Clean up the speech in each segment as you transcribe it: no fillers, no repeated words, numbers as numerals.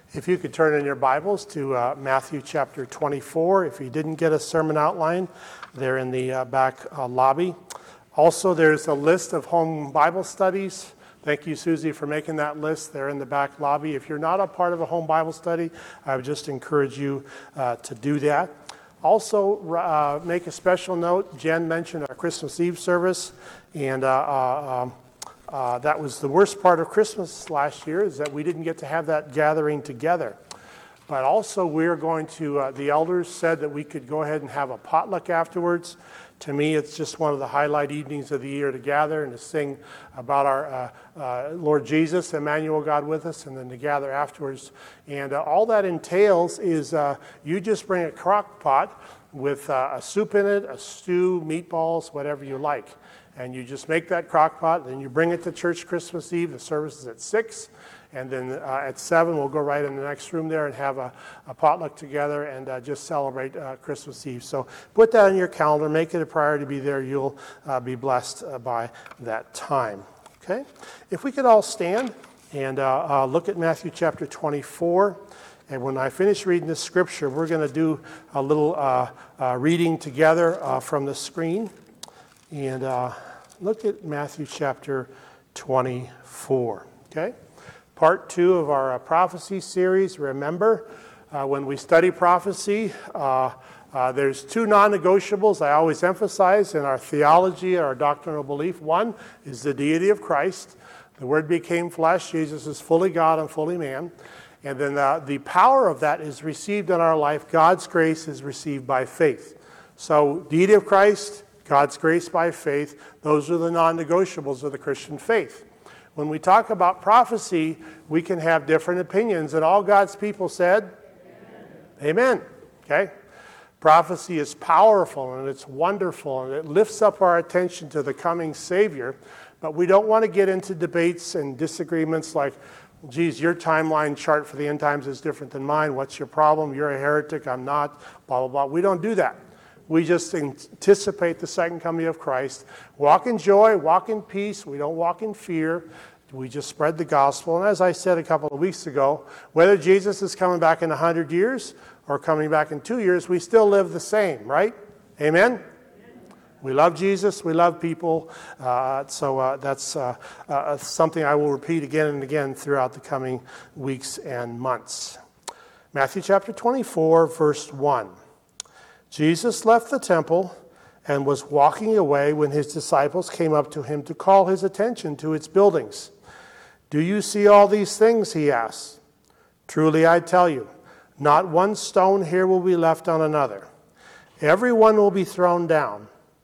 If you could turn in your Bibles to Matthew chapter 24. If you didn't get a sermon outline, they're in the back lobby. Also, there's a list of home Bible studies. Thank you, Susie, for making that list. They're in the back lobby. If you're not a part of a home Bible study, I would just encourage you to do that. Also, make a special note. Jen mentioned our Christmas Eve service, and that was the worst part of Christmas last year, is that we didn't get to have that gathering together. But also we're going to, the elders said that we could go ahead and have a potluck afterwards. To me, it's just one of the highlight evenings of the year to gather and to sing about our Lord Jesus, Emmanuel, God with us, and then to gather afterwards. And all that entails is you just bring a crock pot with a soup in it, a stew, meatballs, whatever you like. And you just make that crock pot, then you bring it to church Christmas Eve. The service is at 6, and then at 7 we'll go right in the next room there and have a potluck together and just celebrate Christmas Eve. So put that on your calendar, make it a priority to be there. You'll be blessed by that time. Okay? If we could all stand and look at Matthew chapter 24. And when I finish reading the scripture, we're going to do a little reading together from the screen. And look at Matthew chapter 24, okay? Part 2 of our prophecy series. Remember, when we study prophecy, there's 2 non-negotiables I always emphasize in our theology, our doctrinal belief. One is the deity of Christ. The Word became flesh. Jesus is fully God and fully man. And then the power of that is received in our life. God's grace is received by faith. So, deity of Christ, God's grace by faith, those are the non-negotiables of the Christian faith. When we talk about prophecy, we can have different opinions, and all God's people said, Amen. Okay? Prophecy is powerful, and it's wonderful, and it lifts up our attention to the coming Savior, but we don't want to get into debates and disagreements like, geez, your timeline chart for the end times is different than mine. What's your problem? You're a heretic. I'm not. Blah, blah, blah. We don't do that. We just anticipate the second coming of Christ. Walk in joy, walk in peace. We don't walk in fear. We just spread the gospel. And as I said a couple of weeks ago, whether Jesus is coming back in 100 years or coming back in 2 years, we still live the same, right? Amen? We love Jesus. We love people. So that's something I will repeat again and again throughout the coming weeks and months. Matthew chapter 24, verse 1. Jesus left the temple and was walking away when his disciples came up to him to call his attention to its buildings. "Do you see all these things?" he asked. "Truly I tell you, not one stone here will be left on another. Every one will be thrown down."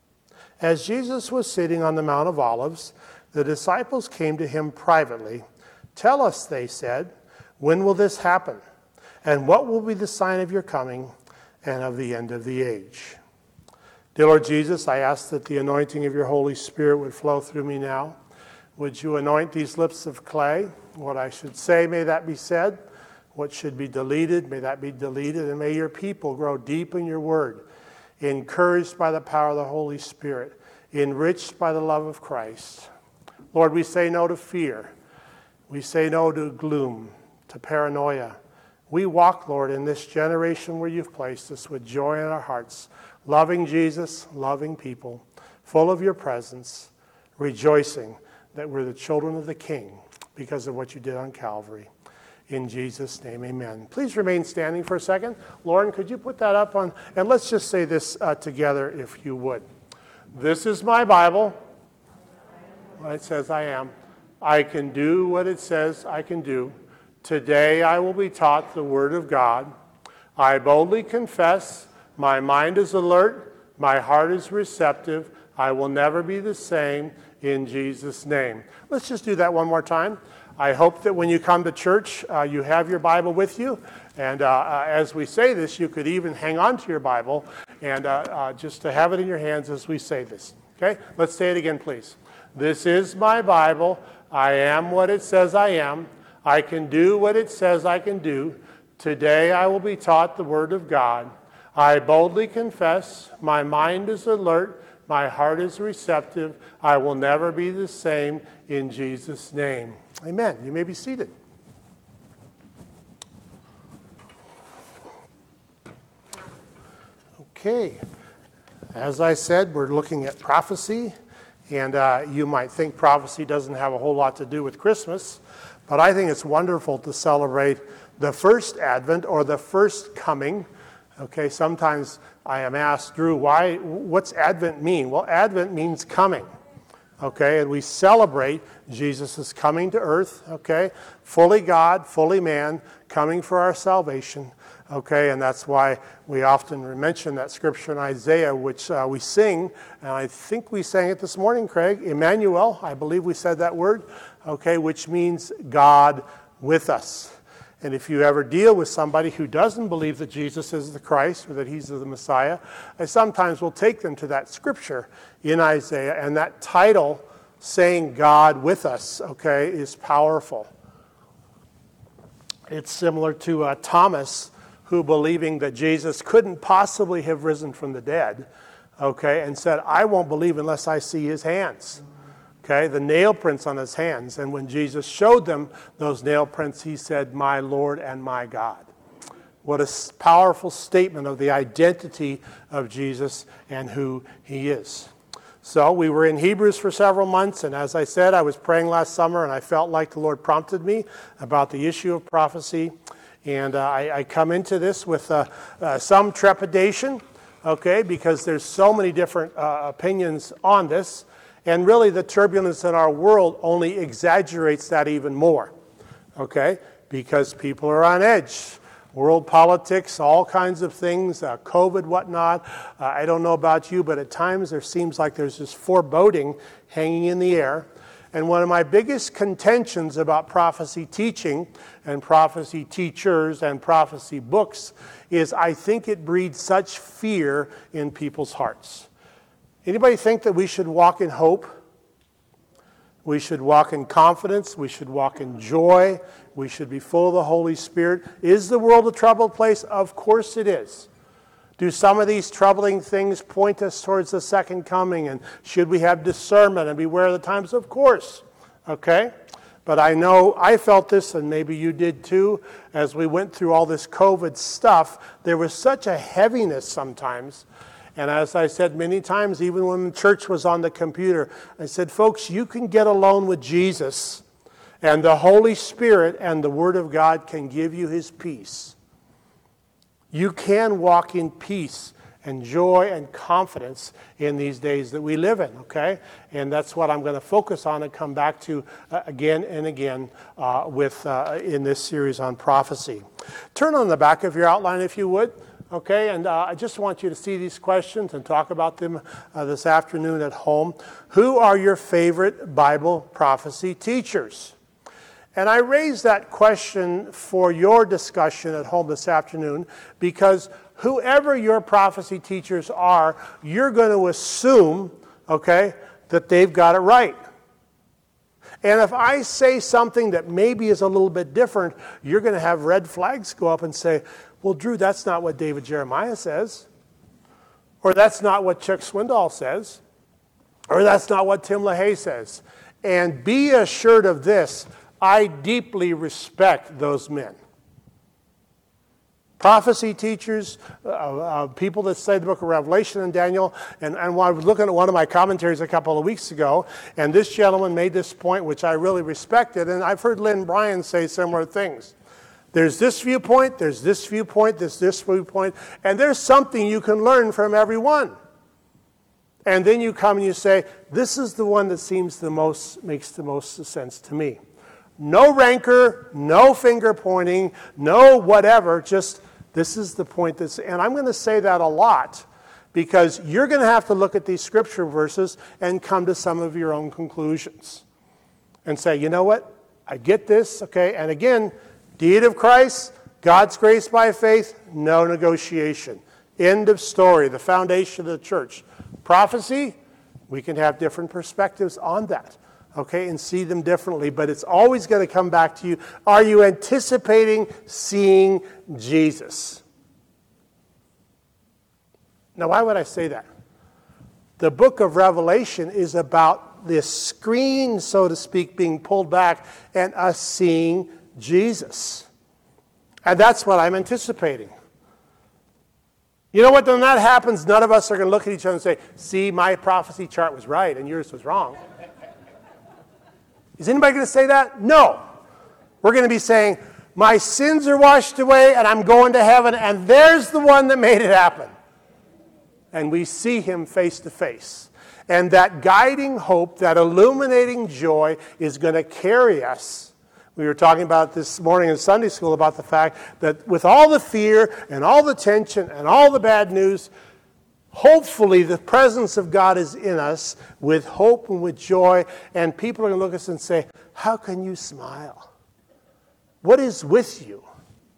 As Jesus was sitting on the Mount of Olives, the disciples came to him privately. "Tell us," they said, "when will this happen? And what will be the sign of your coming and of the end of the age?" Dear Lord Jesus, I ask that the anointing of your Holy Spirit would flow through me now. Would you anoint these lips of clay? What I should say, may that be said. What should be deleted, may that be deleted. And may your people grow deep in your word, encouraged by the power of the Holy Spirit, enriched by the love of Christ. Lord, we say no to fear. We say no to gloom, to paranoia. We walk, Lord, in this generation where you've placed us with joy in our hearts, loving Jesus, loving people, full of your presence, rejoicing that we're the children of the King because of what you did on Calvary. In Jesus' name, amen. Please remain standing for a second. Lauren, could you put that up on, and let's just say this together if you would. This is my Bible. It says I am. I can do what it says I can do. Today I will be taught the Word of God. I boldly confess, my mind is alert, my heart is receptive. I will never be the same in Jesus' name. Let's just do that one more time. I hope that when you come to church, you have your Bible with you. And as we say this, you could even hang on to your Bible and just to have it in your hands as we say this. Okay? Let's say it again, please. This is my Bible. I am what it says I am. I can do what it says I can do. Today I will be taught the Word of God. I boldly confess, my mind is alert, my heart is receptive. I will never be the same in Jesus' name. Amen. You may be seated. Okay. As I said, we're looking at prophecy, and you might think prophecy doesn't have a whole lot to do with Christmas, but I think it's wonderful to celebrate the first Advent or the first coming. Okay, sometimes I am asked, Drew, what's Advent mean? Well, Advent means coming. Okay, and we celebrate Jesus' coming to earth, okay? Fully God, fully man, coming for our salvation. Okay, and that's why we often mention that scripture in Isaiah, which we sing, and I think we sang it this morning, Craig. Emmanuel, I believe we said that word, okay, which means God with us. And if you ever deal with somebody who doesn't believe that Jesus is the Christ or that he's the Messiah, I sometimes will take them to that scripture in Isaiah, and that title, saying God with us, okay, is powerful. It's similar to Thomas, who believing that Jesus couldn't possibly have risen from the dead, okay, and said, I won't believe unless I see his hands. Okay, the nail prints on his hands. And when Jesus showed them those nail prints, he said, my Lord and my God. What a powerful statement of the identity of Jesus and who he is. So we were in Hebrews for several months, and as I said, I was praying last summer, and I felt like the Lord prompted me about the issue of prophecy. And I come into this with some trepidation, okay, because there's so many different opinions on this. And really, the turbulence in our world only exaggerates that even more, okay? Because people are on edge. World politics, all kinds of things, COVID, whatnot. I don't know about you, but at times there seems like there's this foreboding hanging in the air. And one of my biggest contentions about prophecy teaching and prophecy teachers and prophecy books is I think it breeds such fear in people's hearts. Anybody think that we should walk in hope? We should walk in confidence. We should walk in joy. We should be full of the Holy Spirit. Is the world a troubled place? Of course it is. Do some of these troubling things point us towards the second coming? And should we have discernment and beware of the times? Of course. Okay? But I know I felt this, and maybe you did too, as we went through all this COVID stuff. There was such a heaviness sometimes. And as I said many times, even when the church was on the computer, I said, folks, you can get alone with Jesus, and the Holy Spirit and the Word of God can give you his peace. You can walk in peace and joy and confidence in these days that we live in, okay? And that's what I'm going to focus on and come back to again and again in this series on prophecy. Turn on the back of your outline if you would. Okay, and I just want you to see these questions and talk about them this afternoon at home. Who are your favorite Bible prophecy teachers? And I raise that question for your discussion at home this afternoon because whoever your prophecy teachers are, you're going to assume, okay, that they've got it right. And if I say something that maybe is a little bit different, you're going to have red flags go up and say, well, Drew, that's not what David Jeremiah says. Or that's not what Chuck Swindoll says. Or that's not what Tim LaHaye says. And be assured of this, I deeply respect those men. Prophecy teachers, people that study the book of Revelation and Daniel, and I was looking at one of my commentaries a couple of weeks ago, and this gentleman made this point, which I really respected, and I've heard Lynn Bryan say similar things. There's this viewpoint, there's this viewpoint, there's this viewpoint, and there's something you can learn from every one. And then you come and you say, this is the one that makes the most sense to me. No rancor, no finger pointing, no whatever, just this is the point and I'm going to say that a lot because you're going to have to look at these scripture verses and come to some of your own conclusions and say, you know what, I get this, okay, and again, deed of Christ, God's grace by faith, no negotiation. End of story, the foundation of the church. Prophecy, we can have different perspectives on that, okay, and see them differently. But it's always going to come back to you. Are you anticipating seeing Jesus? Now, why would I say that? The book of Revelation is about this screen, so to speak, being pulled back and us seeing Jesus. And that's what I'm anticipating. You know what? When that happens, none of us are going to look at each other and say, see, my prophecy chart was right and yours was wrong. Is anybody going to say that? No. We're going to be saying, my sins are washed away and I'm going to heaven, and there's the one that made it happen. And we see him face to face. And that guiding hope, that illuminating joy is going to carry us. We were talking about this morning in Sunday school about the fact that with all the fear and all the tension and all the bad news, hopefully the presence of God is in us with hope and with joy. And people are going to look at us and say, how can you smile? What is with you?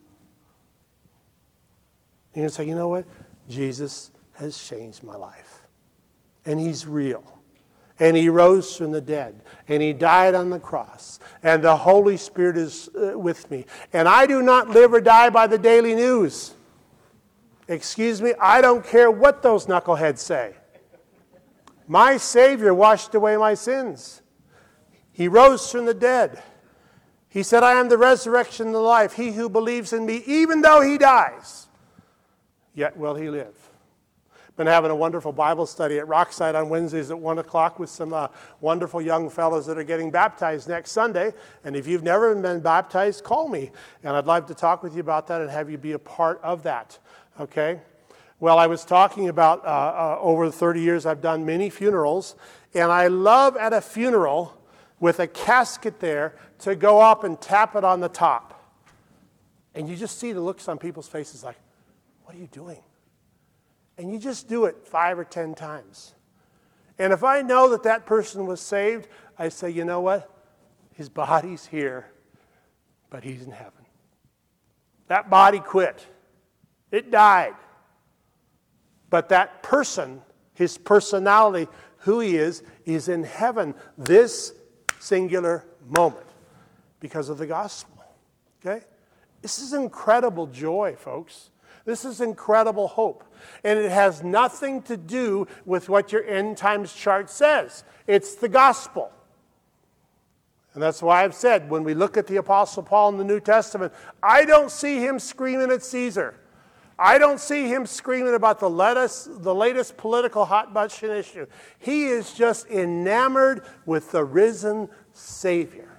You're going to say, you know what? Jesus has changed my life. And he's real. And he rose from the dead. And he died on the cross. And the Holy Spirit is with me. And I do not live or die by the daily news. Excuse me, I don't care what those knuckleheads say. My Savior washed away my sins. He rose from the dead. He said, I am the resurrection and the life. He who believes in me, even though he dies, yet will he live. Been having a wonderful Bible study at Rockside on Wednesdays at 1 o'clock with some wonderful young fellows that are getting baptized next Sunday. And if you've never been baptized, call me. And I'd like to talk with you about that and have you be a part of that. Okay? Well, I was talking about over the 30 years I've done many funerals. And I love at a funeral with a casket there to go up and tap it on the top. And you just see the looks on people's faces like, what are you doing? And you just do it 5 or 10 times. And if I know that that person was saved, I say, you know what? His body's here, but he's in heaven. That body quit. It died. But that person, his personality, who he is in heaven this singular moment because of the gospel. Okay? This is incredible joy, folks. This is incredible hope. And it has nothing to do with what your end times chart says. It's the gospel. And that's why I've said, when we look at the Apostle Paul in the New Testament, I don't see him screaming at Caesar. I don't see him screaming about the latest political hot button issue. He is just enamored with the risen Savior.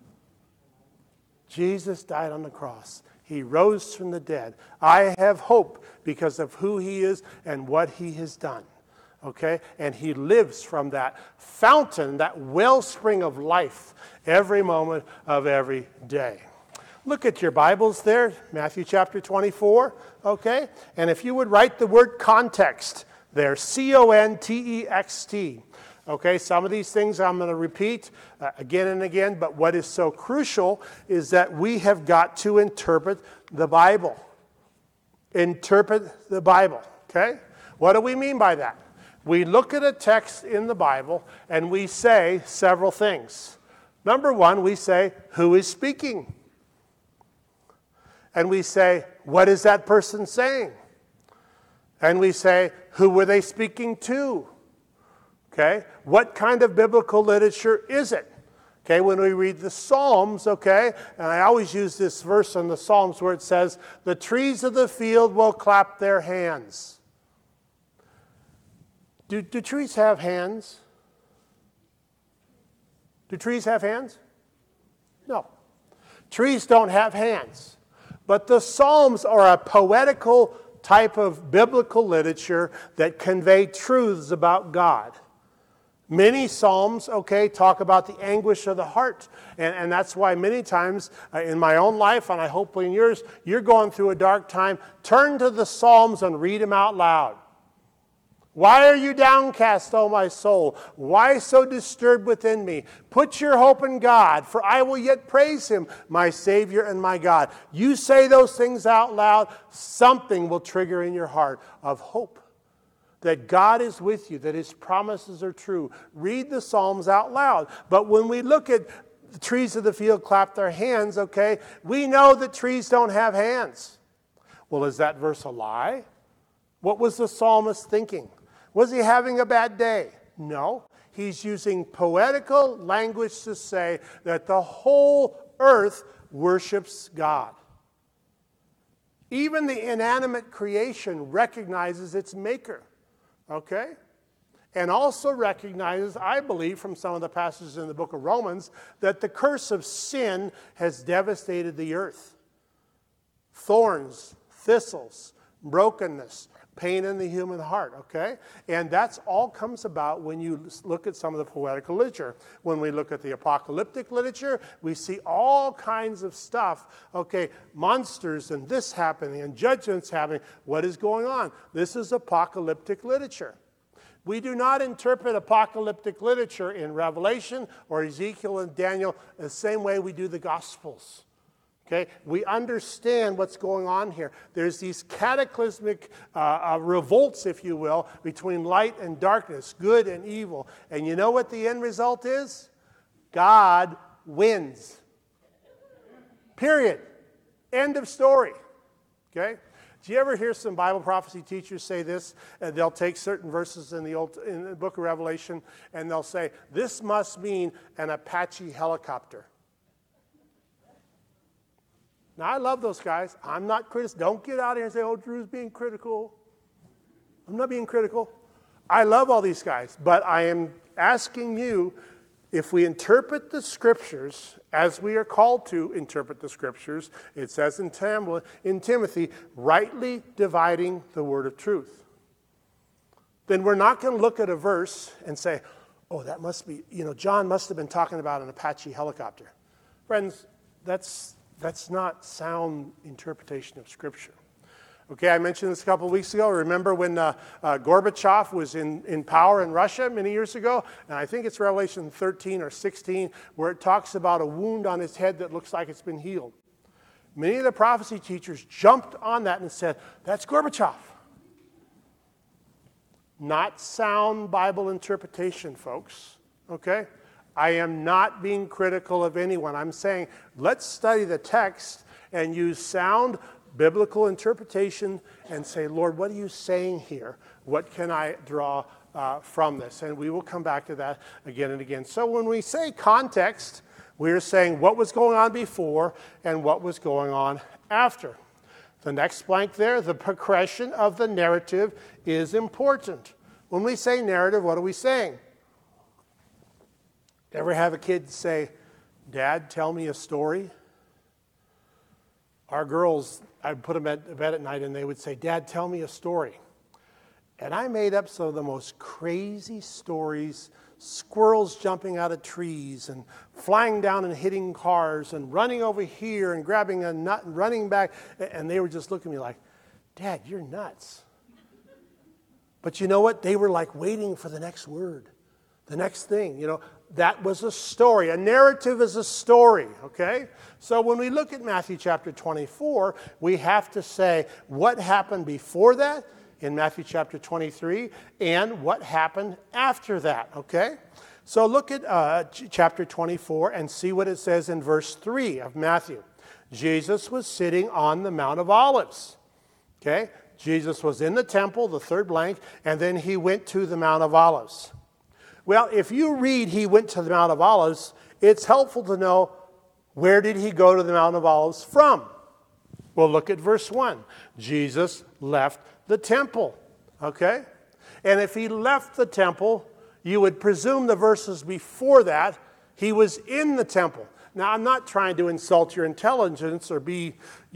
Jesus died on the cross. He rose from the dead. I have hope because of who he is and what he has done. Okay? And he lives from that fountain, that wellspring of life every moment of every day. Look at your Bibles there, Matthew chapter 24. Okay? And if you would write the word context there, C-O-N-T-E-X-T. Okay, some of these things I'm going to repeat again and again, but what is so crucial is that we have got to interpret the Bible. Interpret the Bible, okay? What do we mean by that? We look at a text in the Bible and we say several things. Number one, we say, who is speaking? And we say, what is that person saying? And we say, who were they speaking to? Okay, what kind of biblical literature is it? Okay, when we read the Psalms, okay, and I always use this verse in the Psalms where it says, the trees of the field will clap their hands. Do trees have hands? Do trees have hands? No. Trees don't have hands. But the Psalms are a poetical type of biblical literature that convey truths about God. Many Psalms, okay, talk about the anguish of the heart. And that's why many times in my own life, and I hope in yours, you're going through a dark time, turn to the Psalms and read them out loud. Why are you downcast, O my soul? Why so disturbed within me? Put your hope in God, for I will yet praise him, my Savior and my God. You say those things out loud, something will trigger in your heart of hope. That God is with you, that his promises are true. Read the Psalms out loud. But when we look at the trees of the field clap their hands, okay, we know that trees don't have hands. Well, is that verse a lie? What was the psalmist thinking? Was he having a bad day? No. He's using poetical language to say that the whole earth worships God. Even the inanimate creation recognizes its maker, okay? And also recognizes, I believe, from some of the passages in the book of Romans, that the curse of sin has devastated the earth. Thorns, thistles, brokenness, pain in the human heart, okay? And that's all comes about when you look at some of the poetical literature. When we look at the apocalyptic literature, we see all kinds of stuff, okay? Monsters and this happening and judgments happening. What is going on? This is apocalyptic literature. We do not interpret apocalyptic literature in Revelation or Ezekiel and Daniel the same way we do the Gospels. Okay? We understand what's going on here. There's these cataclysmic revolts, if you will, between light and darkness, good and evil. And you know what the end result is? God wins. Period. End of story. Okay? Do you ever hear some Bible prophecy teachers say this? They'll take certain verses in the book of Revelation and they'll say, this must mean an Apache helicopter. Now, I love those guys. I'm not critical. Don't get out here and say, oh, Drew's being critical. I'm not being critical. I love all these guys. But I am asking you, if we interpret the Scriptures as we are called to interpret the Scriptures, it says in Timothy, rightly dividing the word of truth, then we're not going to look at a verse and say, oh, that must be, John must have been talking about an Apache helicopter. Friends, that's not sound interpretation of Scripture. Okay, I mentioned this a couple of weeks ago. Remember when Gorbachev was in power in Russia many years ago? And I think it's Revelation 13 or 16, where it talks about a wound on his head that looks like it's been healed. Many of the prophecy teachers jumped on that and said, that's Gorbachev. Not sound Bible interpretation, folks. Okay? I am not being critical of anyone. I'm saying let's study the text and use sound biblical interpretation and say, Lord, what are you saying here? What can I draw from this? And we will come back to that again and again. So when we say context, we're saying what was going on before and what was going on after. The next blank there, the progression of the narrative is important. When we say narrative, what are we saying? Ever have a kid say, Dad, tell me a story? Our girls, I'd put them at bed at night and they would say, Dad, tell me a story. And I made up some of the most crazy stories, squirrels jumping out of trees and flying down and hitting cars and running over here and grabbing a nut and running back. And they were just looking at me like, Dad, you're nuts. But you know what? They were like waiting for the next word, the next thing, That was a story. A narrative is a story, okay? So when we look at Matthew chapter 24, we have to say what happened before that in Matthew chapter 23 and what happened after that, okay? So look at chapter 24 and see what it says in verse 3 of Matthew. Jesus was sitting on the Mount of Olives, okay? Jesus was in the temple, the third blank, and then he went to the Mount of Olives. Well, if you read he went to the Mount of Olives, it's helpful to know where did he go to the Mount of Olives from? Well, look at verse 1. Jesus left the temple, okay? And if he left the temple, you would presume the verses before that, he was in the temple. Now, I'm not trying to insult your intelligence or be,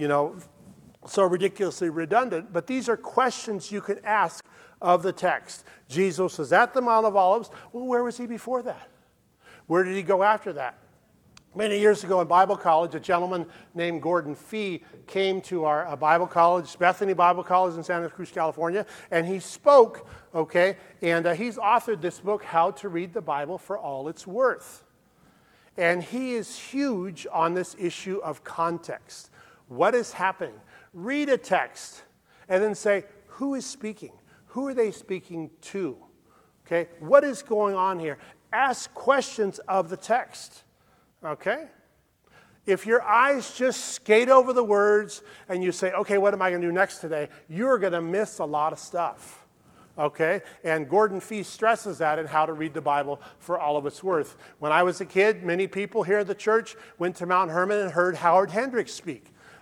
so ridiculously redundant, but these are questions you can ask of the text. Jesus was at the Mount of Olives. Well, where was he before that? Where did he go after that? Many years ago in Bible college, a gentleman named Gordon Fee came to our Bible college, Bethany Bible College in Santa Cruz, California, and he spoke, okay, and he's authored this book, How to Read the Bible for All It's Worth. And he is huge on this issue of context. What is happening? Read a text and then say, who is speaking? Who are they speaking to? Okay, what is going on here? Ask questions of the text. Okay? If your eyes just skate over the words and you say, okay, what am I going to do next today? You're going to miss a lot of stuff. Okay? And Gordon Fee stresses that in How to Read the Bible for All of Its Worth. When I was a kid, many people here at the church went to Mount Hermon and heard Howard Hendricks speak.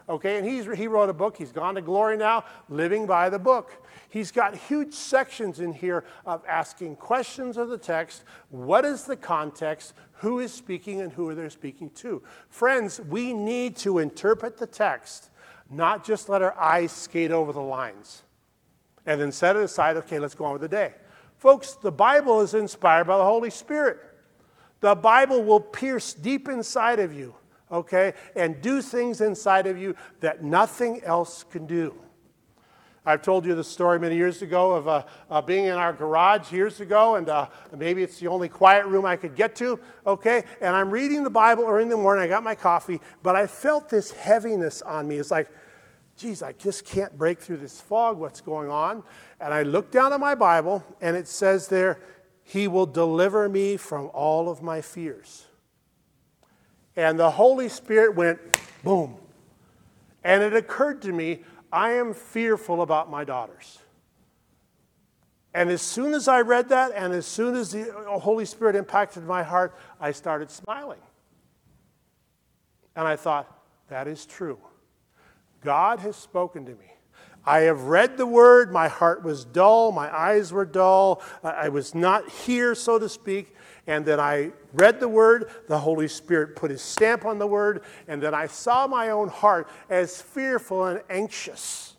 Okay, and he wrote a book. He's gone to glory now, living by the book. He's got huge sections in here of asking questions of the text. What is the context? Who is speaking and who are they speaking to? Friends, we need to interpret the text, not just let our eyes skate over the lines and then set it aside. Okay, let's go on with the day. Folks, the Bible is inspired by the Holy Spirit. The Bible will pierce deep inside of you, okay, and do things inside of you that nothing else can do. I've told you the story many years ago of being in our garage years ago, and maybe it's the only quiet room I could get to, okay, and I'm reading the Bible early in the morning. I got my coffee, but I felt this heaviness on me. It's like, geez, I just can't break through this fog. What's going on? And I looked down at my Bible, and it says there, He will deliver me from all of my fears. And the Holy Spirit went, boom. And it occurred to me, I am fearful about my daughters. And as soon as I read that, and as soon as the Holy Spirit impacted my heart, I started smiling. And I thought, that is true. God has spoken to me. I have read the word, my heart was dull, my eyes were dull, I was not here, so to speak, and then I read the word, the Holy Spirit put his stamp on the word, and then I saw my own heart as fearful and anxious.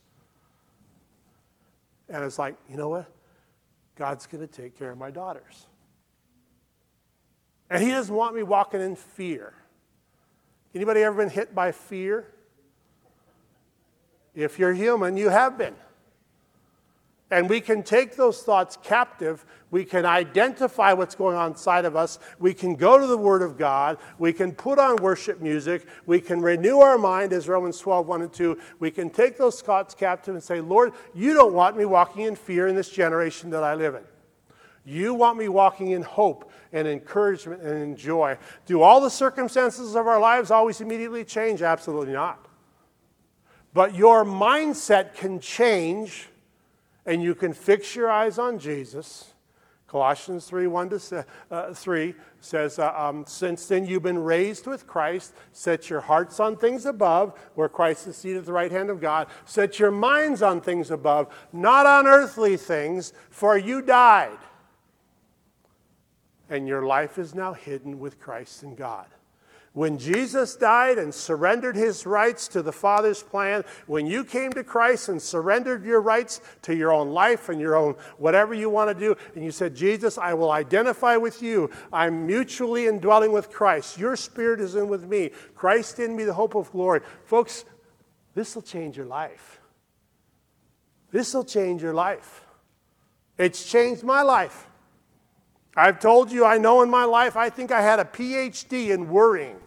And it's like, you know what? God's going to take care of my daughters. And he doesn't want me walking in fear. Anybody ever been hit by fear? If you're human, you have been. And we can take those thoughts captive. We can identify what's going on inside of us. We can go to the Word of God. We can put on worship music. We can renew our mind, as Romans 12, 1 and 2. We can take those thoughts captive and say, Lord, you don't want me walking in fear in this generation that I live in. You want me walking in hope and encouragement and in joy. Do all the circumstances of our lives always immediately change? Absolutely not. But your mindset can change, and you can fix your eyes on Jesus. Colossians 3, 1 to 3 says, since then you've been raised with Christ, set your hearts on things above, where Christ is seated at the right hand of God. Set your minds on things above, not on earthly things, for you died. And your life is now hidden with Christ in God. When Jesus died and surrendered his rights to the Father's plan, when you came to Christ and surrendered your rights to your own life and your own whatever you want to do, and you said, Jesus, I will identify with you. I'm mutually indwelling with Christ. Your spirit is in with me. Christ in me, the hope of glory. Folks, this will change your life. This will change your life. It's changed my life. I've told you, I know in my life, I think I had a PhD in worrying.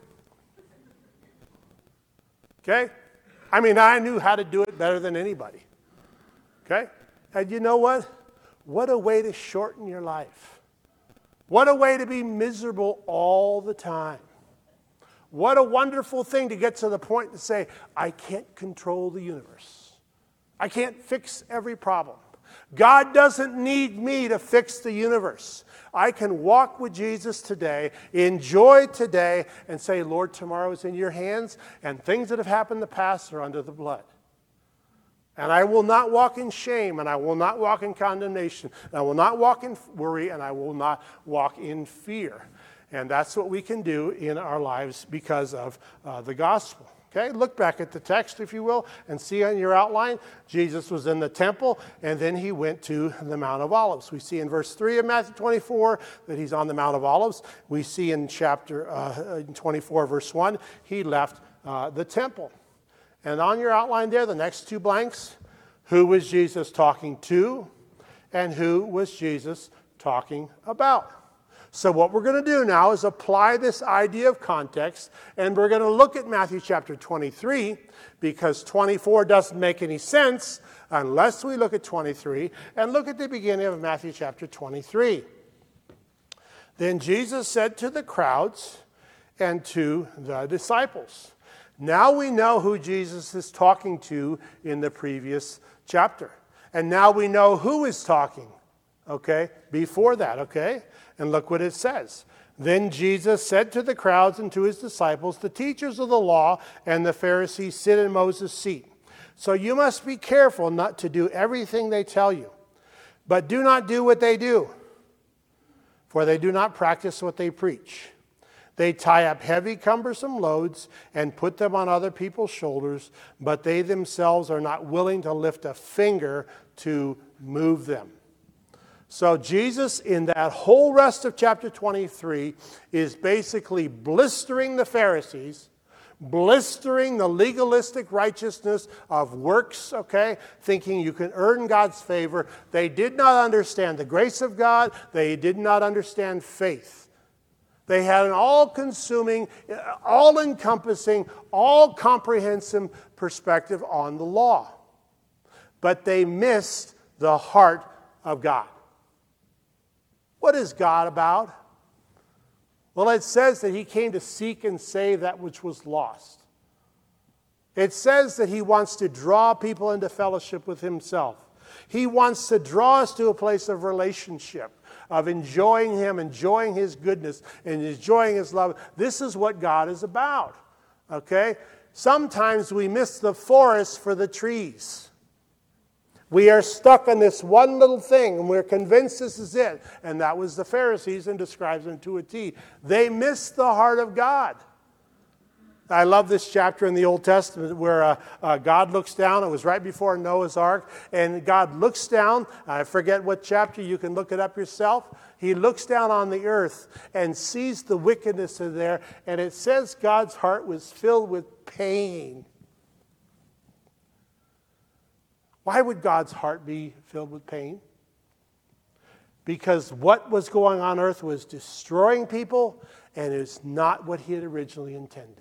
Okay? I mean, I knew how to do it better than anybody. Okay? And you know what? What a way to shorten your life. What a way to be miserable all the time. What a wonderful thing to get to the point to say, I can't control the universe. I can't fix every problem. God doesn't need me to fix the universe. I can walk with Jesus today, enjoy today, and say, Lord, tomorrow is in your hands, and things that have happened in the past are under the blood. And I will not walk in shame, and I will not walk in condemnation, and I will not walk in worry, and I will not walk in fear. And that's what we can do in our lives because of the gospel. Okay, look back at the text, if you will, and see on your outline, Jesus was in the temple, and then he went to the Mount of Olives. We see in verse 3 of Matthew 24 that he's on the Mount of Olives. We see in chapter 24, verse 1, he left the temple. And on your outline there, the next two blanks, who was Jesus talking to, and who was Jesus talking about? So what we're going to do now is apply this idea of context, and we're going to look at Matthew chapter 23, because 24 doesn't make any sense unless we look at 23, and look at the beginning of Matthew chapter 23. Then Jesus said to the crowds and to the disciples. Now we know who Jesus is talking to in the previous chapter. And now we know who is talking, okay, before that, okay? And look what it says. Then Jesus said to the crowds and to his disciples, the teachers of the law and the Pharisees sit in Moses' seat. So you must be careful not to do everything they tell you. But do not do what they do, for they do not practice what they preach. They tie up heavy, cumbersome loads and put them on other people's shoulders, but they themselves are not willing to lift a finger to move them. So Jesus, in that whole rest of chapter 23, is basically blistering the Pharisees, blistering the legalistic righteousness of works, okay? Thinking you can earn God's favor. They did not understand the grace of God. They did not understand faith. They had an all-consuming, all-encompassing, all-comprehensive perspective on the law. But they missed the heart of God. What is God about? Well, it says that he came to seek and save that which was lost. It says that he wants to draw people into fellowship with himself. He wants to draw us to a place of relationship, of enjoying him, enjoying his goodness, and enjoying his love. This is what God is about, okay? Sometimes we miss the forest for the trees. We are stuck on this one little thing, and we're convinced this is it. And that was the Pharisees, and describes them to a T. They missed the heart of God. I love this chapter in the Old Testament where God looks down. It was right before Noah's Ark. And God looks down. I forget what chapter. You can look it up yourself. He looks down on the earth and sees the wickedness in there. And it says God's heart was filled with pain. Why would God's heart be filled with pain? Because what was going on earth was destroying people, and it's not what he had originally intended.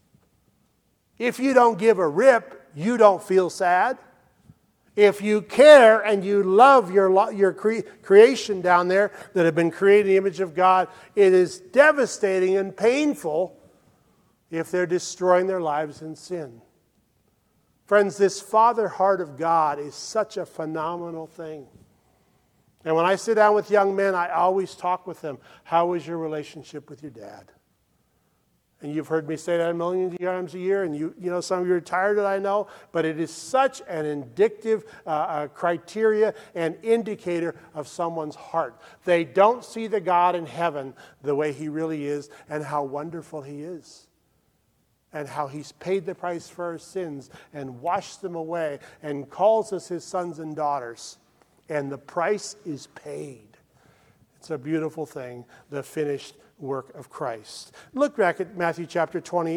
If you don't give a rip, you don't feel sad. If you care and you love your creation down there that have been created in the image of God, it is devastating and painful if they're destroying their lives in sin. Friends, this Father heart of God is such a phenomenal thing. And when I sit down with young men, I always talk with them. How is your relationship with your dad? And you've heard me say that a million times a year, and you know some of you are tired of it, I know, but it is such an indicative criteria and indicator of someone's heart. They don't see the God in heaven the way he really is and how wonderful he is. And how he's paid the price for our sins and washed them away and calls us his sons and daughters. And the price is paid. It's a beautiful thing, the finished work of Christ. Look back at Matthew chapter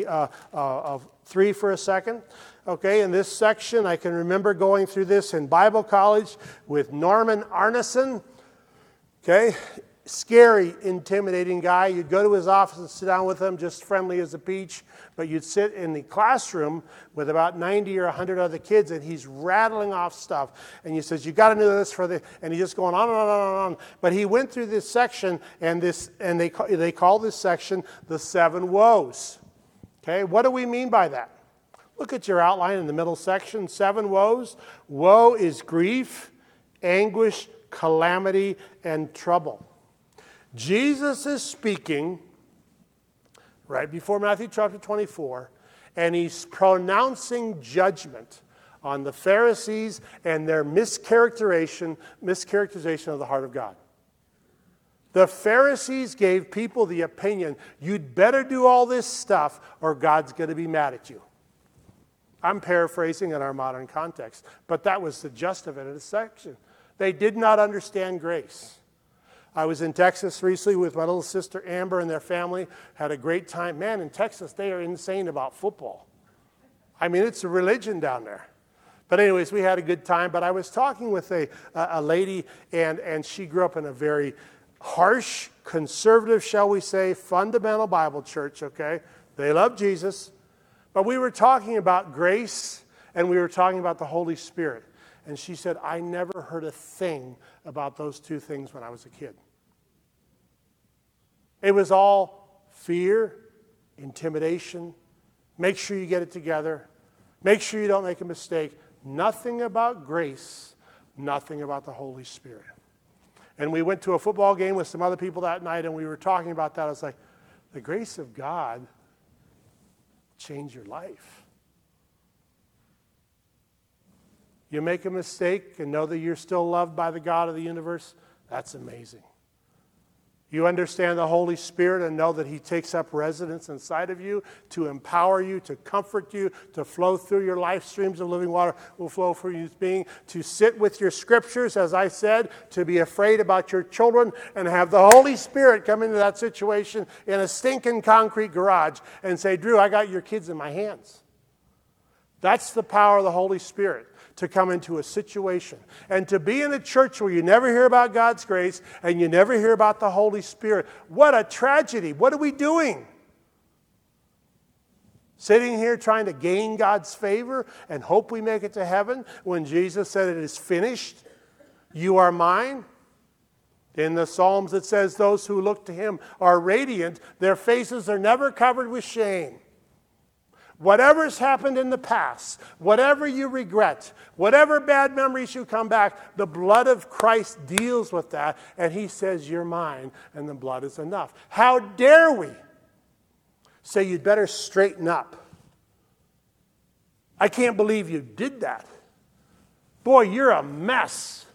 23 for a second. Okay, in this section, I can remember going through this in Bible college with Norman Arneson. Okay, scary, intimidating guy. You'd go to his office and sit down with him, just friendly as a peach. But you'd sit in the classroom with about 90 or 100 other kids, and he's rattling off stuff. And he says, you got to do this for the... And he's just going on and on and on and on. But he went through this section, and they call this section the 7 woes. Okay, what do we mean by that? Look at your outline in the middle section, 7 woes. Woe is grief, anguish, calamity, and trouble. Jesus is speaking right before Matthew chapter 24, and he's pronouncing judgment on the Pharisees and their mischaracterization of the heart of God. The Pharisees gave people the opinion, you'd better do all this stuff or God's going to be mad at you. I'm paraphrasing in our modern context, but that was the gist of it in a section. They did not understand grace. I was in Texas recently with my little sister Amber and their family. Had a great time. Man, in Texas, they are insane about football. I mean, it's a religion down there. But anyways, we had a good time. But I was talking with a lady, and she grew up in a very harsh, conservative, shall we say, fundamental Bible church, okay? They love Jesus. But we were talking about grace, and we were talking about the Holy Spirit. And she said, I never heard a thing about those two things when I was a kid. It was all fear, intimidation, make sure you get it together, make sure you don't make a mistake. Nothing about grace, nothing about the Holy Spirit. And we went to a football game with some other people that night, and we were talking about that. I was like, the grace of God changed your life. You make a mistake and know that you're still loved by the God of the universe, that's amazing. You understand the Holy Spirit and know that He takes up residence inside of you to empower you, to comfort you, to flow through your life. Streams of living water will flow through you, being to sit with your scriptures, as I said, to be afraid about your children and have the Holy Spirit come into that situation in a stinking concrete garage and say, Drew, I got your kids in my hands. That's the power of the Holy Spirit, to come into a situation. And to be in a church where you never hear about God's grace and you never hear about the Holy Spirit. What a tragedy. What are we doing? Sitting here trying to gain God's favor and hope we make it to heaven when Jesus said it is finished. You are mine. In the Psalms it says those who look to Him are radiant. Their faces are never covered with shame. Whatever's happened in the past, whatever you regret, whatever bad memories you come back, the blood of Christ deals with that, and He says, you're mine, and the blood is enough. How dare we say you'd better straighten up? I can't believe you did that. Boy, you're a mess.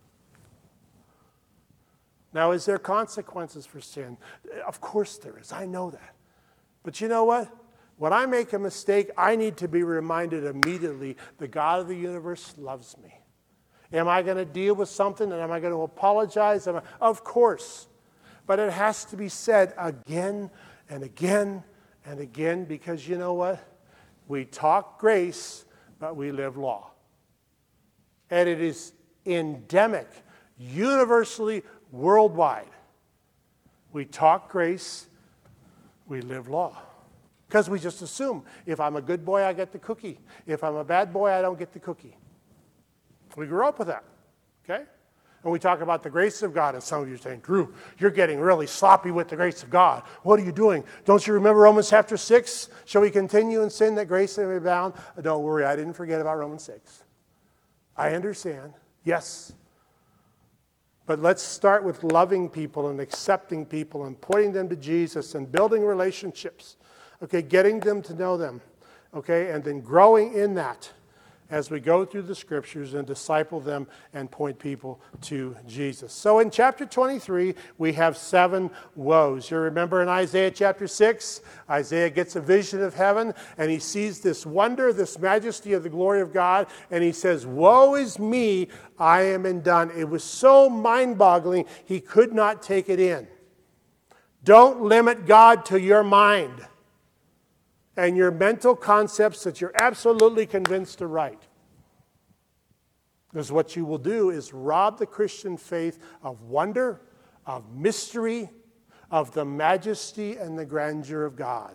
Now, is there consequences for sin? Of course there is. I know that. But you know what? When I make a mistake, I need to be reminded immediately the God of the universe loves me. Am I going to deal with something and am I going to apologize? Of course. But it has to be said again and again and again, because you know what? We talk grace, but we live law. And it is endemic, universally, worldwide. We talk grace, we live law. Because we just assume, if I'm a good boy, I get the cookie. If I'm a bad boy, I don't get the cookie. We grew up with that, okay? And we talk about the grace of God, and some of you are saying, Drew, you're getting really sloppy with the grace of God. What are you doing? Don't you remember Romans chapter 6? Shall we continue in sin that grace may abound? Don't worry, I didn't forget about Romans 6. I understand, yes. But let's start with loving people and accepting people and pointing them to Jesus and building relationships. Okay, getting them to know them, okay, and then growing in that as we go through the scriptures and disciple them and point people to Jesus. So in chapter 23, we have 7 woes. You remember in Isaiah chapter 6, Isaiah gets a vision of heaven, and he sees this wonder, this majesty of the glory of God, and he says, woe is me, I am undone. It was so mind-boggling, he could not take it in. Don't limit God to your mind and your mental concepts that you're absolutely convinced are right. Because what you will do is rob the Christian faith of wonder, of mystery, of the majesty and the grandeur of God.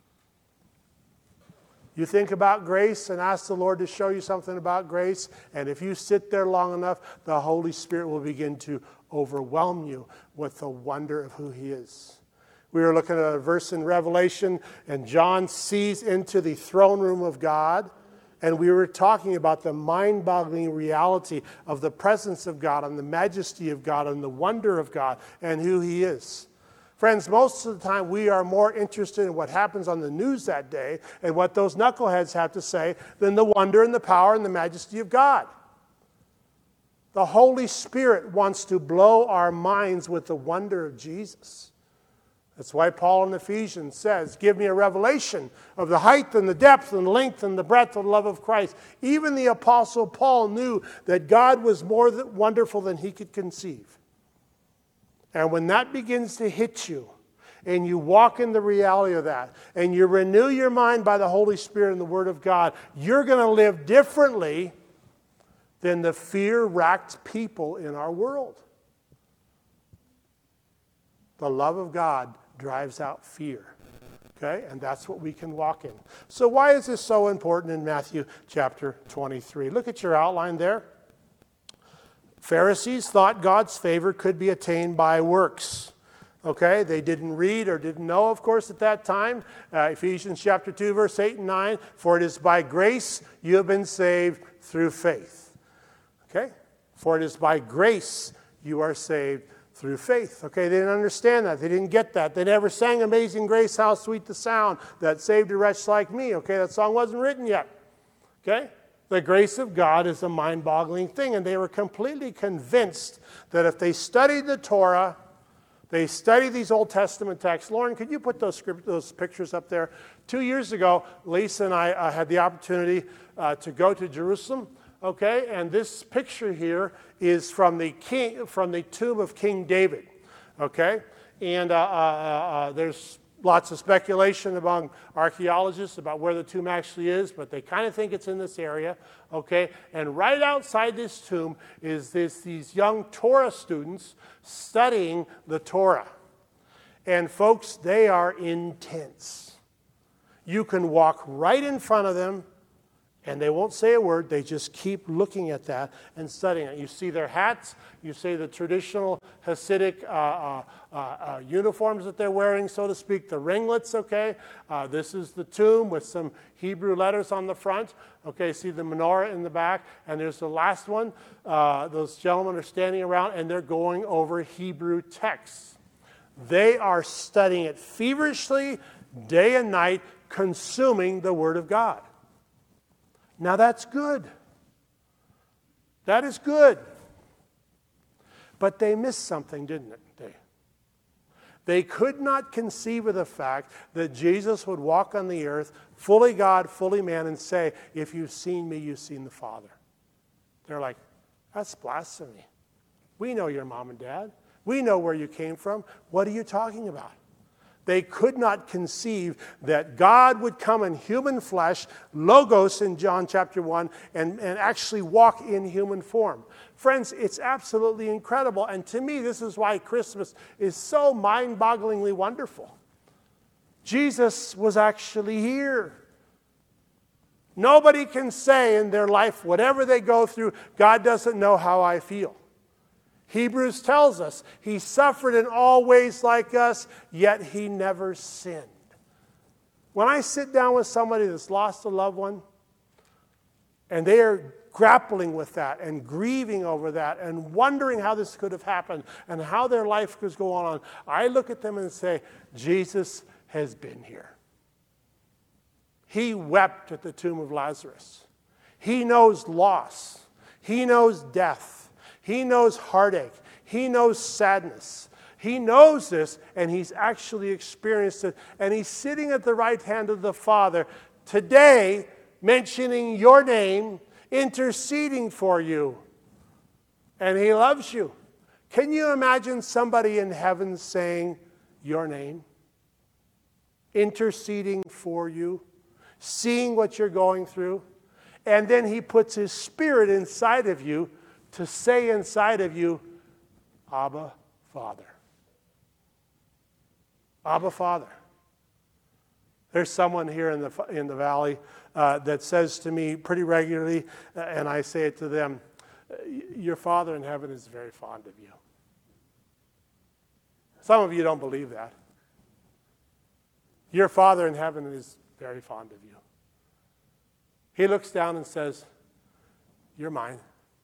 You think about grace and ask the Lord to show you something about grace, and if you sit there long enough, the Holy Spirit will begin to overwhelm you with the wonder of who He is. We were looking at a verse in Revelation, and John sees into the throne room of God, and we were talking about the mind-boggling reality of the presence of God and the majesty of God and the wonder of God and who He is. Friends, most of the time we are more interested in what happens on the news that day and what those knuckleheads have to say than the wonder and the power and the majesty of God. The Holy Spirit wants to blow our minds with the wonder of Jesus. That's why Paul in Ephesians says, give me a revelation of the height and the depth and the length and the breadth of the love of Christ. Even the Apostle Paul knew that God was more wonderful than he could conceive. And when that begins to hit you, and you walk in the reality of that, and you renew your mind by the Holy Spirit and the Word of God, you're going to live differently than the fear-racked people in our world. The love of God drives out fear. Okay? And that's what we can walk in. So why is this so important in Matthew chapter 23? Look at your outline there. Pharisees thought God's favor could be attained by works. Okay? They didn't read or didn't know, of course, at that time. Ephesians chapter 2, verse 8 and 9. For it is by grace you have been saved through faith. Okay? For it is by grace you are saved through faith. Okay, they didn't understand that. They didn't get that. They never sang Amazing Grace, how sweet the sound that saved a wretch like me. Okay, that song wasn't written yet. Okay? The grace of God is a mind-boggling thing, and they were completely convinced that if they studied the Torah, they studied these Old Testament texts. Lauren, could you put those pictures up there? 2 years ago, Lisa and I had the opportunity to go to Jerusalem. Okay, and this picture here is from the tomb of King David. Okay, and there's lots of speculation among archaeologists about where the tomb actually is, but they kind of think it's in this area. Okay, and right outside this tomb is these young Torah students studying the Torah. And folks, they are intense. You can walk right in front of them, and they won't say a word. They just keep looking at that and studying it. You see their hats. You see the traditional Hasidic uniforms that they're wearing, so to speak, the ringlets, okay? This is the tomb with some Hebrew letters on the front. Okay, see the menorah in the back. And there's the last one. Those gentlemen are standing around, and they're going over Hebrew texts. They are studying it feverishly, day and night, consuming the Word of God. Now that's good. That is good. But they missed something, didn't they? They could not conceive of the fact that Jesus would walk on the earth, fully God, fully man, and say, if you've seen me, you've seen the Father. They're like, that's blasphemy. We know your mom and dad. We know where you came from. What are you talking about? They could not conceive that God would come in human flesh, logos in John chapter 1, and actually walk in human form. Friends, it's absolutely incredible. And to me, this is why Christmas is so mind-bogglingly wonderful. Jesus was actually here. Nobody can say in their life, whatever they go through, God doesn't know how I feel. Hebrews tells us he suffered in all ways like us, yet he never sinned. When I sit down with somebody that's lost a loved one, and they are grappling with that and grieving over that and wondering how this could have happened and how their life was going on, I look at them and say, Jesus has been here. He wept at the tomb of Lazarus. He knows loss. He knows death. He knows heartache. He knows sadness. He knows this, and he's actually experienced it. And he's sitting at the right hand of the Father today, mentioning your name, interceding for you. And he loves you. Can you imagine somebody in heaven saying your name? Interceding for you, seeing what you're going through. And then he puts his Spirit inside of you to say inside of you, Abba, Father. Abba, Father. There's someone here in the valley that says to me pretty regularly, and I say it to them, your Father in heaven is very fond of you. Some of you don't believe that. Your Father in heaven is very fond of you. He looks down and says, you're mine.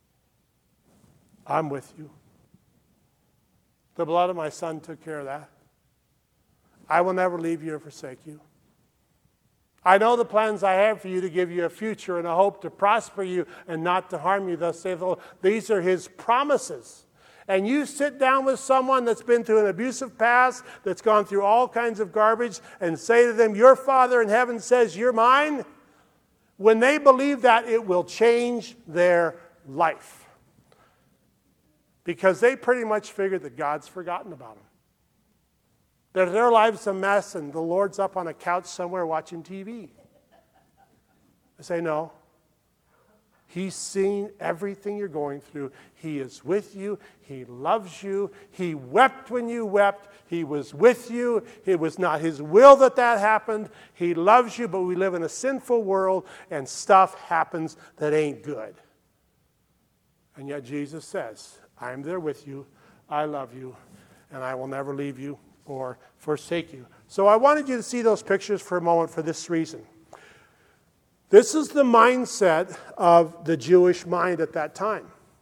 I'm with you. The blood of my Son took care of that. I will never leave you or forsake you. I know the plans I have for you to give you a future and a hope to prosper you and not to harm you, thus saith the Lord. These are his promises. And you sit down with someone that's been through an abusive past, that's gone through all kinds of garbage, and say to them, your Father in heaven says, you're mine. When they believe that, it will change their life. Because they pretty much figured that God's forgotten about them. That their life's a mess and the Lord's up on a couch somewhere watching TV. I say, no. He's seen everything you're going through. He is with you. He loves you. He wept when you wept. He was with you. It was not his will that happened. He loves you, but we live in a sinful world and stuff happens that ain't good. And yet Jesus says, I'm there with you, I love you, and I will never leave you or forsake you. So I wanted you to see those pictures for a moment for this reason. This is the mindset of the Jewish mind at that time.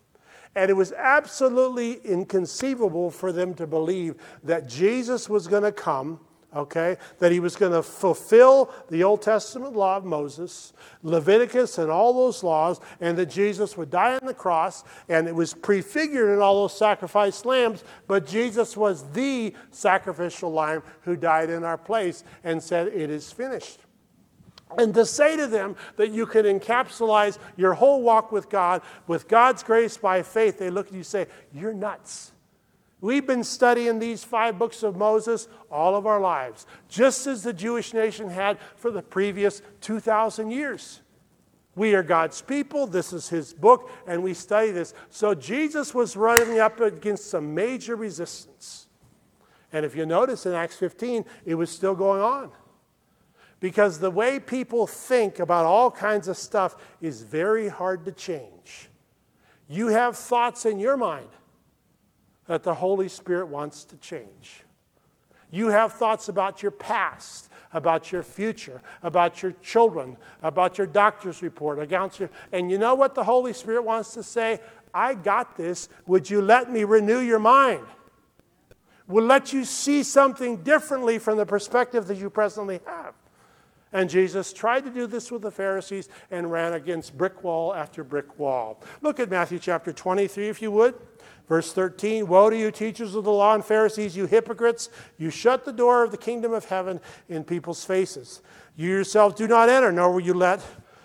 And it was absolutely inconceivable for them to believe that Jesus was going to come, okay, that he was going to fulfill the Old Testament law of Moses, Leviticus and all those laws, and that Jesus would die on the cross, and it was prefigured in all those sacrificed lambs, but Jesus was the sacrificial lamb who died in our place and said, "It is finished." And to say to them that you can encapsulate your whole walk with God, with God's grace by faith, they look at you and say, "You're nuts." We've been studying these 5 books of Moses all of our lives, just as the Jewish nation had for the previous 2,000 years. We are God's people, this is his book, and we study this. So Jesus was running up against some major resistance. And if you notice in Acts 15, it was still going on. Because the way people think about all kinds of stuff is very hard to change. You have thoughts in your mind that the Holy Spirit wants to change. You have thoughts about your past, about your future, about your children, about your doctor's report, and you know what the Holy Spirit wants to say? "I got this. Would you let me renew your mind? We'll let you see something differently from the perspective that you presently have." And Jesus tried to do this with the Pharisees and ran against brick wall after brick wall. Look at Matthew chapter 23, if you would. Verse 13, "Woe to you, teachers of the law and Pharisees, you hypocrites! You shut the door of the kingdom of heaven in people's faces. You yourselves do not enter, nor will you let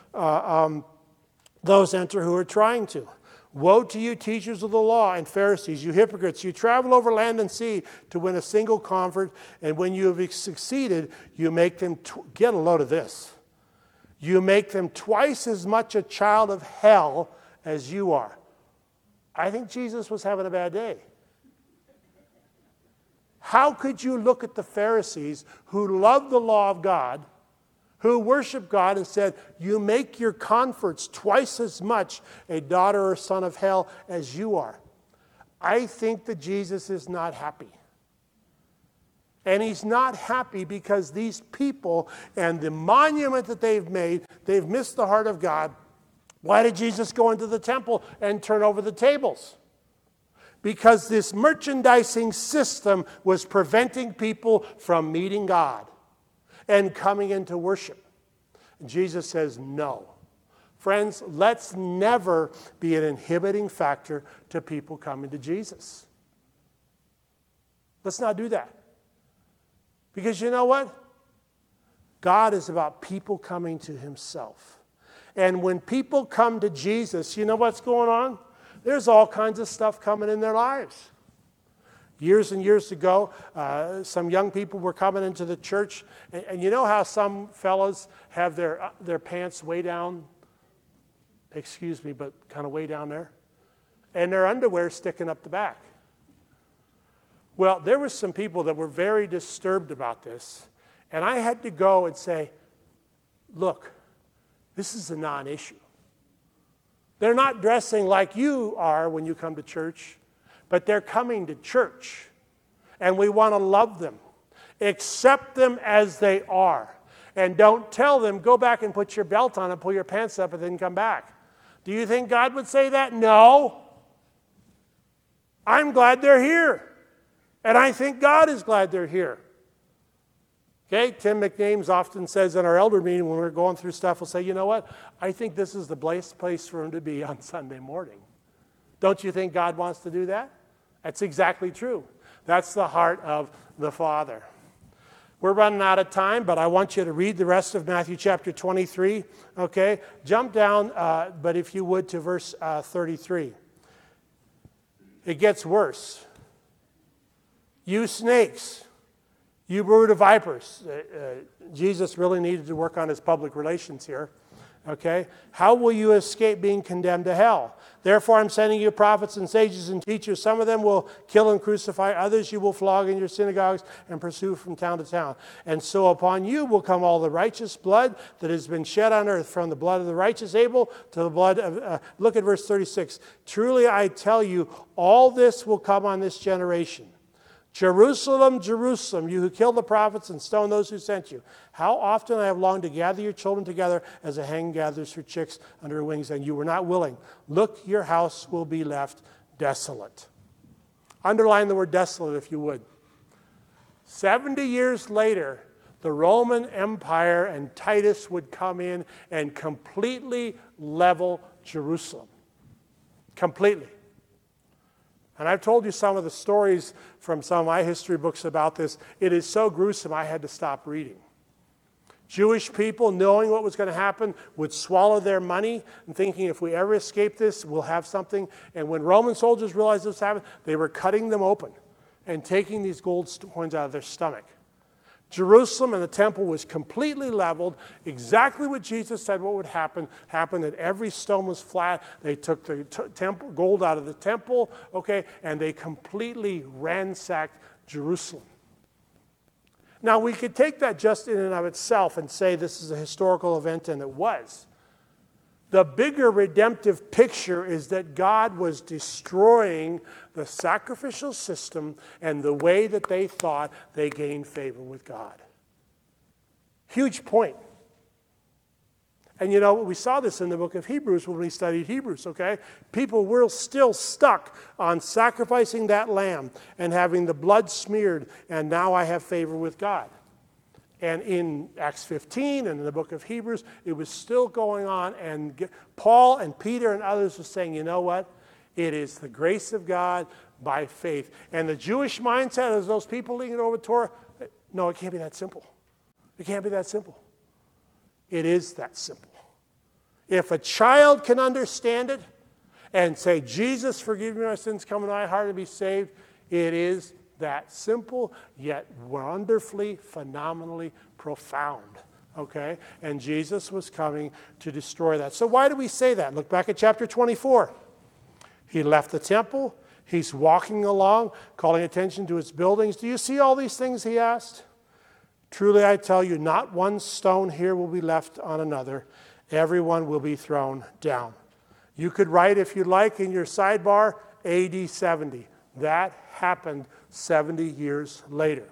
those enter who are trying to. Woe to you, teachers of the law and Pharisees, you hypocrites! You travel over land and sea to win a single convert, and when you have succeeded, you make them, get a load of this, you make them twice as much a child of hell as you are." I think Jesus was having a bad day. How could you look at the Pharisees who loved the law of God, who worship God, and said, "You make your converts twice as much a daughter or son of hell as you are"? I think that Jesus is not happy. And he's not happy because these people and the monument that they've made, they've missed the heart of God. Why did Jesus go into the temple and turn over the tables? Because this merchandising system was preventing people from meeting God and coming into worship. And Jesus says, no. Friends, let's never be an inhibiting factor to people coming to Jesus. Let's not do that. Because you know what? God is about people coming to himself. And when people come to Jesus, you know what's going on? There's all kinds of stuff coming in their lives. Years and years ago, some young people were coming into the church, and you know how some fellows have their pants way down, excuse me, but kind of way down there, and their underwear sticking up the back. Well, there were some people that were very disturbed about this, and I had to go and say, look, this is a non-issue. They're not dressing like you are when you come to church, but they're coming to church, and we want to love them. Accept them as they are, and don't tell them, go back and put your belt on and pull your pants up and then come back. Do you think God would say that? No. I'm glad they're here, and I think God is glad they're here. Okay, Tim McNames often says in our elder meeting when we're going through stuff, we'll say, you know what? I think this is the best place for him to be on Sunday morning. Don't you think God wants to do that? That's exactly true. That's the heart of the Father. We're running out of time, but I want you to read the rest of Matthew chapter 23. Okay, jump down, but if you would, to verse 33. It gets worse. You snakes. You brood of vipers. Jesus really needed to work on his public relations here. Okay? How will you escape being condemned to hell? Therefore, I'm sending you prophets and sages and teachers. Some of them will kill and crucify. Others you will flog in your synagogues and pursue from town to town. And so upon you will come all the righteous blood that has been shed on earth, from the blood of the righteous Abel to the blood of... look at verse 36. Truly I tell you, all this will come on this generation. Jerusalem, Jerusalem, you who kill the prophets and stone those who sent you. How often I have longed to gather your children together as a hen gathers her chicks under her wings, and you were not willing. Look, your house will be left desolate. Underline the word desolate if you would. 70 years later, the Roman Empire and Titus would come in and completely level Jerusalem. Completely. And I've told you some of the stories from some of my history books about this. It is so gruesome I had to stop reading. Jewish people, knowing what was going to happen, would swallow their money and thinking if we ever escape this, we'll have something. And when Roman soldiers realized this happened, they were cutting them open and taking these gold coins out of their stomach. Jerusalem and the temple was completely leveled. Exactly what Jesus said what would happen happened, that every stone was flat. They took the temple gold out of the temple, and they completely ransacked Jerusalem. Now, we could take that just in and of itself and say this is a historical event, and it was. The bigger redemptive picture is that God was destroying the sacrificial system and the way that they thought they gained favor with God. Huge point. And we saw this in the book of Hebrews when we studied Hebrews, People were still stuck on sacrificing that lamb and having the blood smeared, and now I have favor with God. And in Acts 15 and in the book of Hebrews, it was still going on. And Paul and Peter and others were saying, you know what? It is the grace of God by faith. And the Jewish mindset is those people leaning over Torah. No, it can't be that simple. It can't be that simple. It is that simple. If a child can understand it and say, Jesus, forgive me my sins, come into my heart and be saved, it is that simple, yet wonderfully, phenomenally profound. And Jesus was coming to destroy that. So why do we say that? Look back at chapter 24. He left the temple. He's walking along, calling attention to its buildings. Do you see all these things, he asked? Truly I tell you, not one stone here will be left on another. Everyone will be thrown down. You could write, if you like, in your sidebar, AD 70. That happened 70 years later.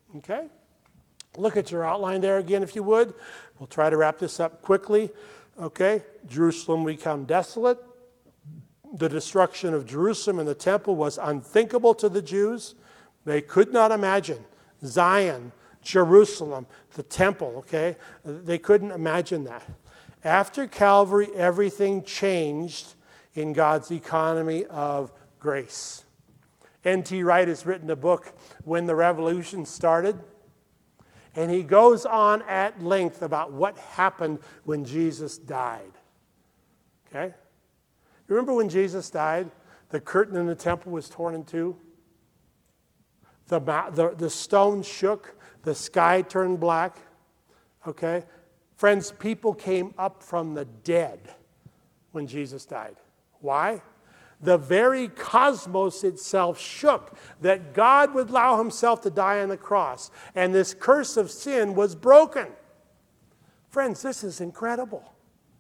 Look at your outline there again, if you would. We'll try to wrap this up quickly. Jerusalem will become desolate. The destruction of Jerusalem and the temple was unthinkable to the Jews. They could not imagine Zion, Jerusalem, the temple, They couldn't imagine that. After Calvary, everything changed in God's economy of grace. N.T. Wright has written a book, When the Revolution Started, and he goes on at length about what happened when Jesus died. You remember when Jesus died? The curtain in the temple was torn in two. The stone shook. The sky turned black. Friends, people came up from the dead when Jesus died. Why? The very cosmos itself shook that God would allow himself to die on the cross. And this curse of sin was broken. Friends, this is incredible.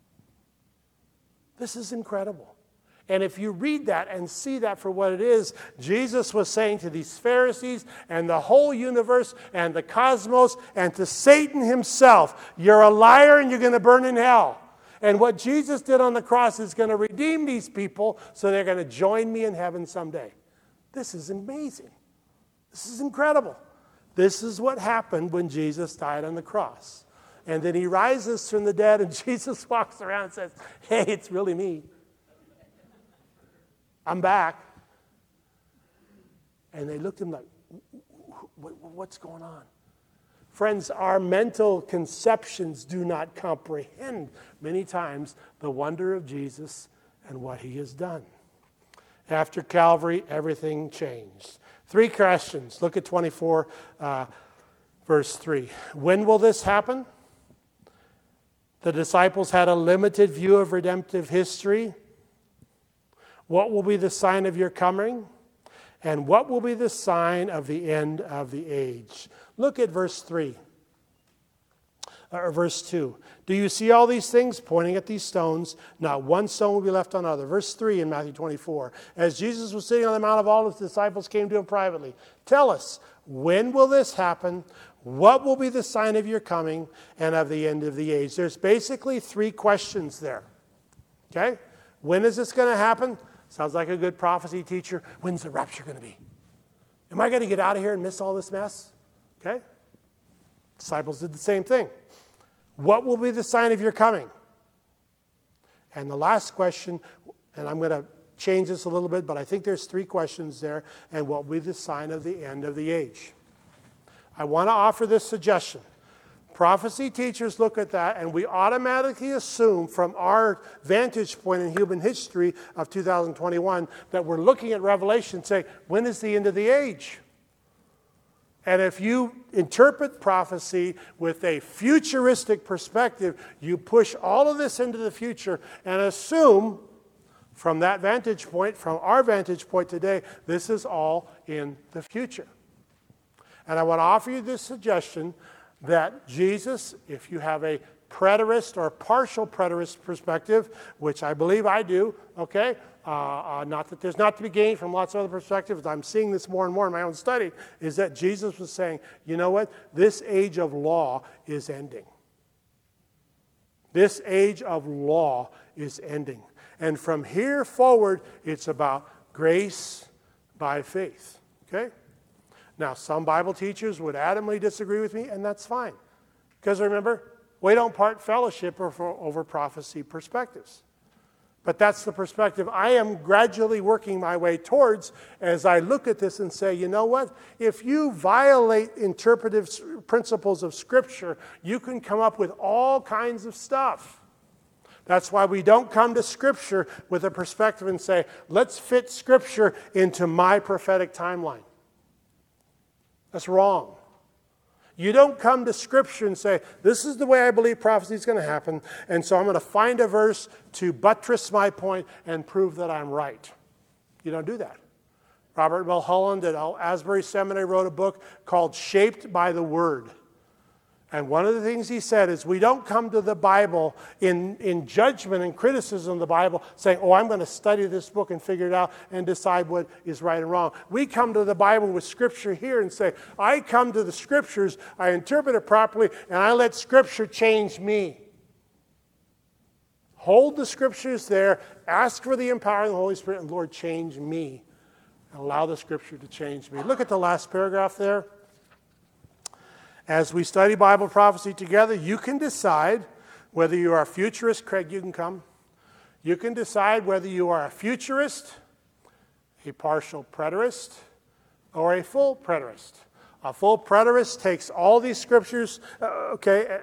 This is incredible. And if you read that and see that for what it is, Jesus was saying to these Pharisees and the whole universe and the cosmos and to Satan himself, you're a liar and you're going to burn in hell. And what Jesus did on the cross is going to redeem these people so they're going to join me in heaven someday. This is amazing. This is incredible. This is what happened when Jesus died on the cross. And then he rises from the dead and Jesus walks around and says, hey, it's really me. I'm back. And they looked at him like, what's going on? Friends, our mental conceptions do not comprehend many times the wonder of Jesus and what he has done. After Calvary, everything changed. 3 questions. Look at 24, verse 3. When will this happen? The disciples had a limited view of redemptive history. What will be the sign of your coming? And what will be the sign of the end of the age? Look at verse 3. Verse 2. Do you see all these things? Pointing at these stones. Not one stone will be left on another. Verse 3 in Matthew 24. As Jesus was sitting on the Mount of Olives, the disciples came to him privately. Tell us, when will this happen? What will be the sign of your coming and of the end of the age? There's basically 3 questions there. Okay? When is this going to happen? Sounds like a good prophecy teacher. When's the rapture going to be? Am I going to get out of here and miss all this mess? Okay? Disciples did the same thing. What will be the sign of your coming? And the last question, and I'm going to change this a little bit, but I think there's 3 questions there. And what will be the sign of the end of the age? I want to offer this suggestion. Prophecy teachers look at that, and we automatically assume from our vantage point in human history of 2021 that we're looking at Revelation and say, when is the end of the age? And if you interpret prophecy with a futuristic perspective, you push all of this into the future and assume from that vantage point, from our vantage point today, this is all in the future. And I want to offer you this suggestion that Jesus, if you have a preterist or partial preterist perspective, which I believe I do, okay? Not that there's not to be gained from lots of other perspectives. I'm seeing this more and more in my own study, is that Jesus was saying, you know what? This age of law is ending. This age of law is ending. And from here forward, it's about grace by faith, okay? Now, some Bible teachers would adamantly disagree with me, and that's fine. Because remember, we don't part fellowship over prophecy perspectives. But that's the perspective I am gradually working my way towards as I look at this and say, you know what? If you violate interpretive principles of Scripture, you can come up with all kinds of stuff. That's why we don't come to Scripture with a perspective and say, let's fit Scripture into my prophetic timeline. That's wrong. You don't come to Scripture and say, this is the way I believe prophecy is going to happen, and so I'm going to find a verse to buttress my point and prove that I'm right. You don't do that. Robert Mulholland at Asbury Seminary wrote a book called Shaped by the Word. And one of the things he said is we don't come to the Bible in judgment and criticism of the Bible saying, oh, I'm going to study this book and figure it out and decide what is right and wrong. We come to the Bible with Scripture here and say, I come to the Scriptures, I interpret it properly, and I let Scripture change me. Hold the Scriptures there, ask for the empowering of the Holy Spirit, and Lord, change me. And allow the Scripture to change me. Look at the last paragraph there. As we study Bible prophecy together, you can decide whether you are a futurist. Craig, you can come. You can decide whether you are a futurist, a partial preterist, or a full preterist. A full preterist takes all these scriptures, a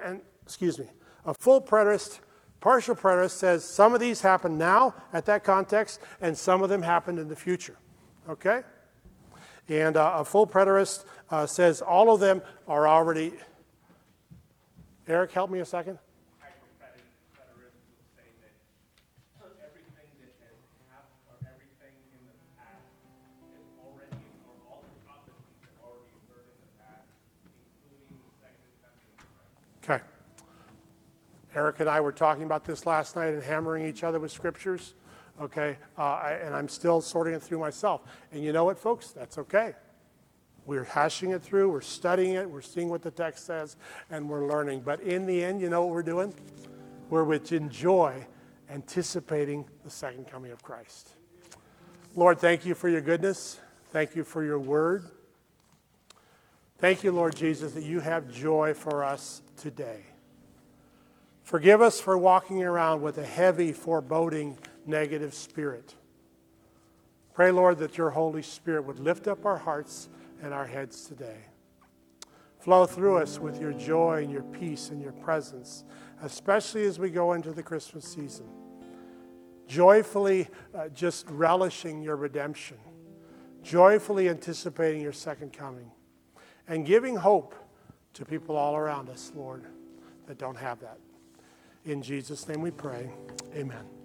full preterist, partial preterist says some of these happen now at that context, and some of them happened in the future. Okay? And a full preterist says all of them are already... Eric, help me a second. Preterist would say that everything that has happened or everything in the past is already, or all the prophecies have already occurred in the past, including the second coming of Christ. Okay. Eric and I were talking about this last night and hammering each other with scriptures. Okay, and I'm still sorting it through myself. And you know what, folks? That's okay. We're hashing it through, we're studying it, we're seeing what the text says, and we're learning. But in the end, you know what we're doing? We're with joy, anticipating the second coming of Christ. Lord, thank you for your goodness. Thank you for your word. Thank you, Lord Jesus, that you have joy for us today. Forgive us for walking around with a heavy, foreboding, negative spirit. Pray, Lord, that your Holy Spirit would lift up our hearts and our heads today. Flow through us with your joy and your peace and your presence, especially as we go into the Christmas season. Joyfully just relishing your redemption. Joyfully anticipating your second coming. And giving hope to people all around us, Lord, that don't have that. In Jesus' name we pray. Amen.